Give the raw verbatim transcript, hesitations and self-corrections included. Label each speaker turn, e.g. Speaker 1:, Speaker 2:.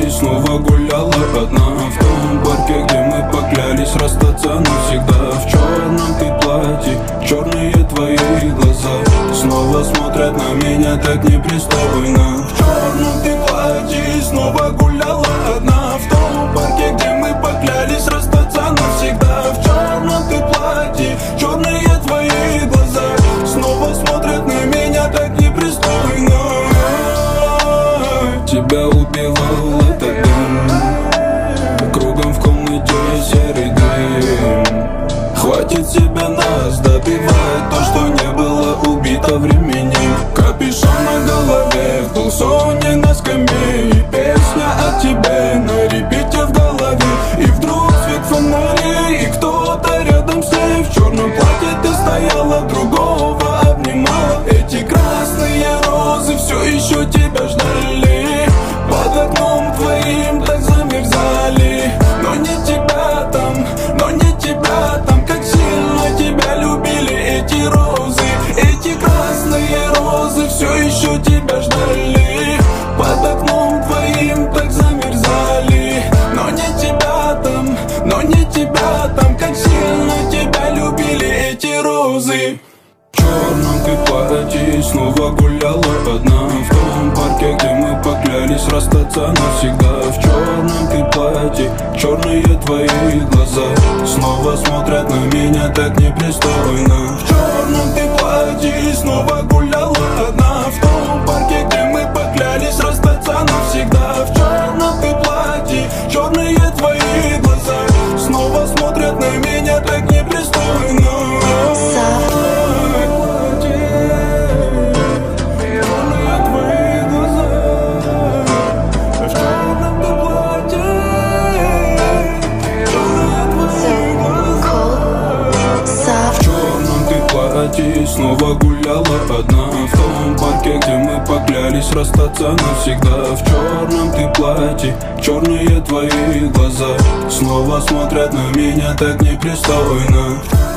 Speaker 1: платье и снова гуляла одна в том парке, где мы поклялись расстаться навсегда. В черном ты платье, черные твои глаза снова смотрят на меня так непристойно. В черном ты платье и снова гуляла одна в том парке, где мы поклялись расстаться навсегда. В черном ты платье, черные твои глаза снова смотрят на меня так непристойно. Тебя убивал этот дым, кругом в комнате серый дым. Хватит себя нас добивать, то, что не было убито временем. Капюшон на голове, в полсоне на скамье, и песня о тебе на репите в голове. И вдруг свет фонарей, и кто-то рядом с ней. В черном платье ты стояла, другого обнимала. Эти красные розы все еще тебя ждали, под окном твоим так замерзали. Но не тебя там, но не тебя там. Как сильно тебя любили эти розы. Эти красные розы все еще тебя ждали, под окном твоим так замерзали. Но не тебя там, но не тебя там. Как сильно тебя любили эти розы. В черном ты платье снова гуляла одна в том парке, где мы поклялись расстаться навсегда. В черном ты платье, черные твои глаза снова смотрят на меня так непристойно. В черном ты платье снова гуляла одна в том парке, где мы поклялись расстаться навсегда. В черном ты платье, черные твои глаза снова смотрят на меня так непристойно. И снова гуляла одна в том парке, где мы поклялись расстаться навсегда. В черном ты платье, черные твои глаза снова смотрят на меня так непристойно.